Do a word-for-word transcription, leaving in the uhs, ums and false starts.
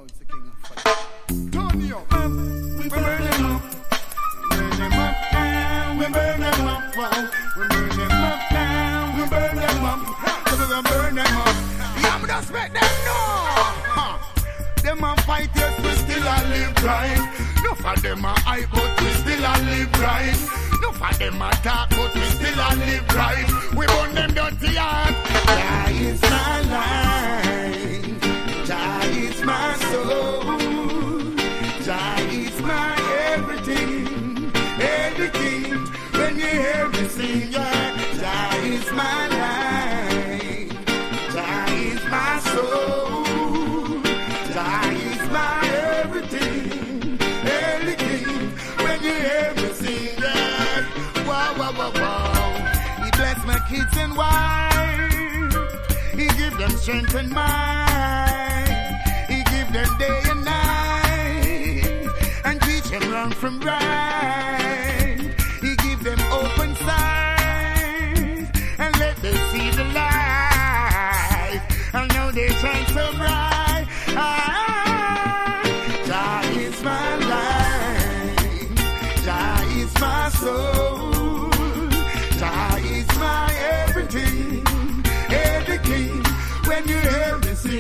know it's the king of fire. Turn you up. We burn them up. Burn them up now. We burn them up. Wow. We burn them up now. We burn them up. So we gonna burn them up. Yeah, me just make them know. Huh. Them a fight, yes, we still a live right. No for them a hype, but we still a live right. No for them a talk, but we still a live right. We burn them dirty heart. Jah is my life. Jah is my soul. Jah is my everything. Everything. When you hear me sing, yeah. Jah is my life. Jah is my soul. Jah is my everything. Everything. When you hear me sing, yeah. Wow, wow, wow, wow. He bless my kids and wife. He give them strength and mind. He give them day and night. And teach them wrong from right. He give them open sight. And let them see the light. I know they shine so bright. Ah, Jah is my life. Jah is my soul.